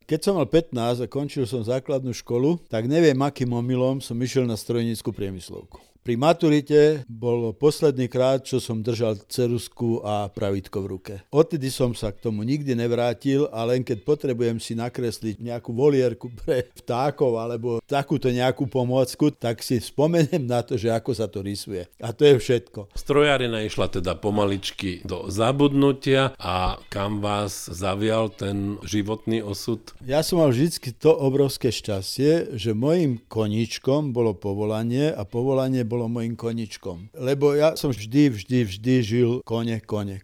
Keď som mal 15 a končil som základnú školu, tak neviem, akým omylom som išiel na strojnícku priemyslovku. Pri maturite bolo posledný krát, čo som držal ceruzku a pravítko v ruke. Odtedy som sa k tomu nikdy nevrátil a len keď potrebujem si nakresliť nejakú volierku pre vtákov alebo takúto nejakú pomôcku, tak si spomeniem na to, že ako sa to rysuje. A to je všetko. Strojárina išla teda pomaličky do zabudnutia a kam vás zavial ten životný osud? Ja som mal vždy to obrovské šťastie, že mojím koníčkom bolo povolanie a povolanie bolo mojím koničkom. Lebo ja som vždy žil kone.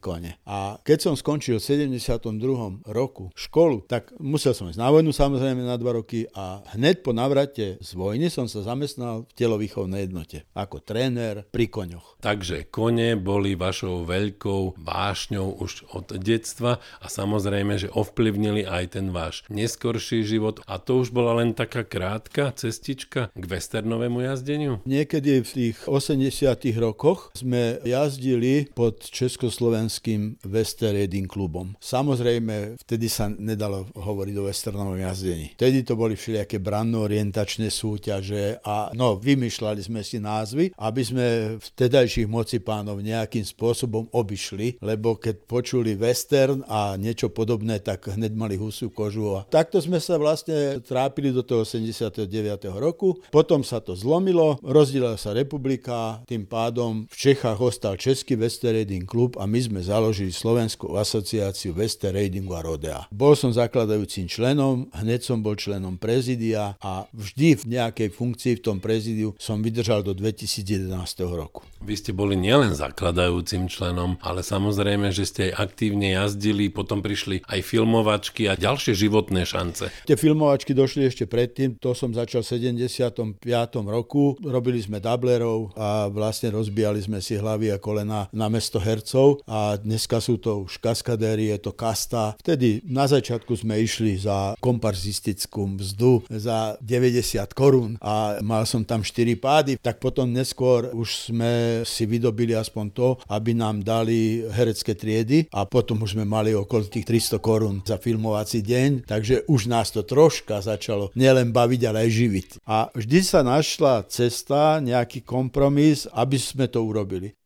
A keď som skončil v 72. roku školu, tak musel som ísť na vojnu samozrejme na 2 roky a hneď po navrate z vojny som sa zamestnal v telovýchovnej jednote ako tréner pri koňoch. Takže kone boli vašou veľkou vášňou už od detstva a samozrejme, že ovplyvnili aj ten váš neskorší život a to už bola len taká krátka cestička k westernovému jazdeniu? Niekedy v tých 80. rokoch sme jazdili pod československým Western Riding klubom. Samozrejme, vtedy sa nedalo hovoriť o westernovom jazdení. Vtedy to boli všelijaké branno-orientačné súťaže a vymýšľali sme si názvy, aby sme vtedajších mocipánov nejakým spôsobom obišli, lebo keď počuli western a niečo podobné, tak hneď mali husú kožu. A takto sme sa vlastne trápili do toho 89. roku. Potom sa to zlomilo, rozdielala sa republika, tým pádom v Čechách ostal Český Western Riding klub a my sme založili Slovenskú asociáciu Western Ridingu a rodea. Bol som zakladajúcim členom, hneď som bol členom prezidia a vždy v nejakej funkcii v tom prezidiu som vydržal do 2011 roku. Vy ste boli nielen zakladajúcim členom, ale samozrejme, že ste aj aktívne jazdili, potom prišli aj filmovačky a ďalšie životné šance. Tie filmovačky došli ešte predtým, to som začal v 75. roku, robili sme dublerov a vlastne rozbijali sme si hlavy a kolena na mesto hercov a dneska sú to už kaskadéry, je to kasta. Vtedy na začiatku sme išli za komparzistickú mzdu za 90 korún a mal som tam 4 pády, tak potom neskôr už sme si vydobili aspoň to, aby nám dali herecké triedy a potom už sme mali okolo tých 300 korún za filmovací deň, takže už nás to troška začalo nielen baviť, ale aj živiť. A vždy sa našla cesta, nejaký kompromis, aby sme to urobili.